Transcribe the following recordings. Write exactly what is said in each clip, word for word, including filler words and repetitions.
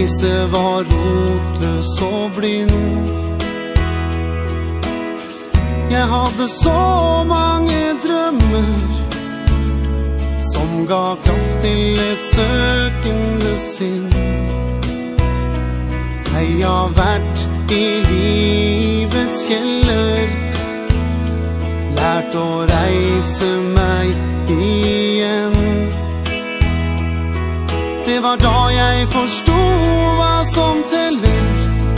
reise var rotløs og blind. Jeg hadde så mange drømmer som ga kraft til et søkende sinn. Jeg har vært i livets kjeller, lært å reise meg igjen. Det var da jeg forstod hva som teller,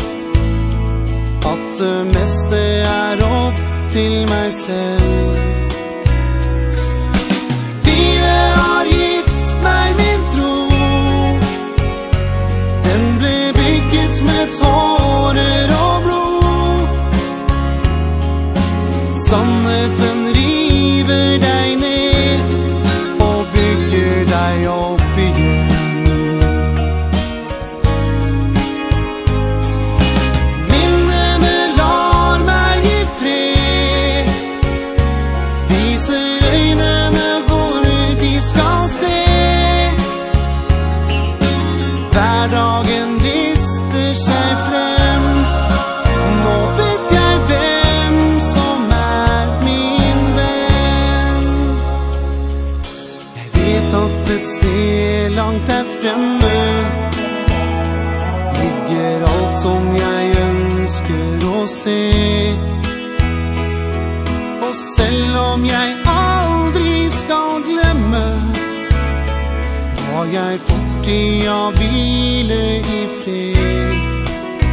at det meste er opp til meg selv. Livet har gitt meg min tro, den ble bygget med tårer og blod. Sannheten river deg ned og bygger deg opp igjen. Minnene lar meg i fred, viser øynene hvor de skal se. Hverdagen lister seg frem, nå vet jeg hvem som er min venn. Jeg vet at et sted langt der fremme ligger alt som jeg ønsker å se. Og selv om jeg aldri skal glemme, har jeg fortida hvile i fred.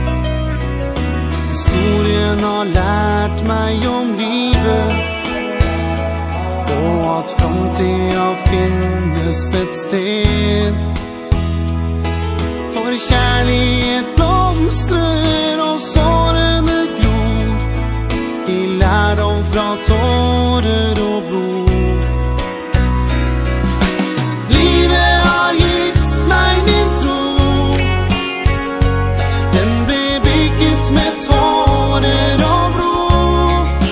Historien har lært meg om livet, og at framtida finnes et sted. For kjærlighet blomstrer og sårene gror, i lærdom fra tårer og blod. Livet har gitt meg min tro, den ble bygget med tårer og blod.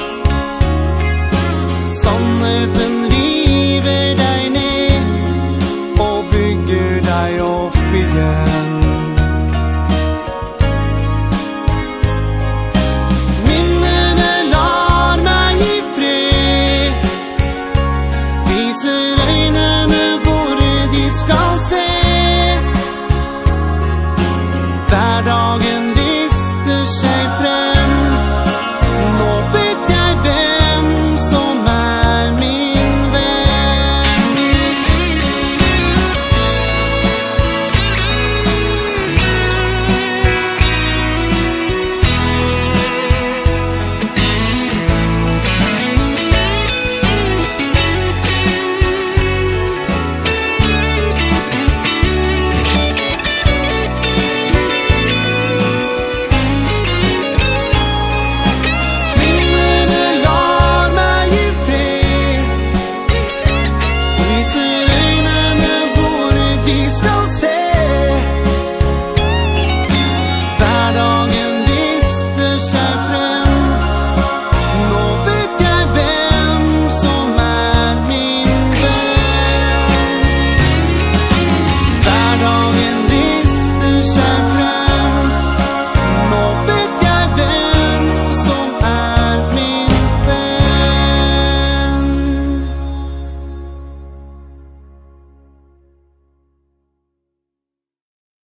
Sannheten river deg ned og bygger deg opp igjen. Minnene lar meg i fred, viser øynene hvor de skal se.